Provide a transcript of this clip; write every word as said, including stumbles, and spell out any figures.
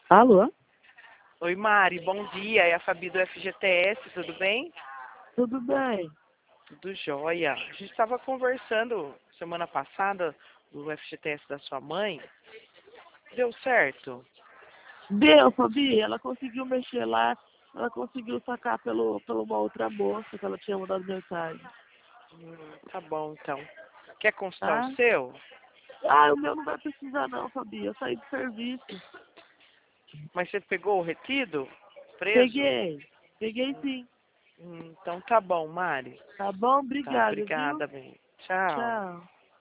Alô? Oi, Mari, bom dia. É a Fabi do F G T S, tudo bem? Tudo bem? Tudo jóia. A gente estava conversando semana passada do F G T S da sua mãe. Deu certo? Deu, Fabi, ela conseguiu mexer lá, ela conseguiu sacar pelo, pela uma outra moça que ela tinha mandado mensagem, Hum, tá bom, então. Quer consultar o tá? seu? Ah, o meu não vai precisar não, Fabi, eu saí do serviço. Mas você pegou o retido? Preso? Peguei, peguei sim. Hum, então tá bom, Mari. Tá bom? Tá, Obrigada, viu? obrigada, bem. Tchau. Tchau.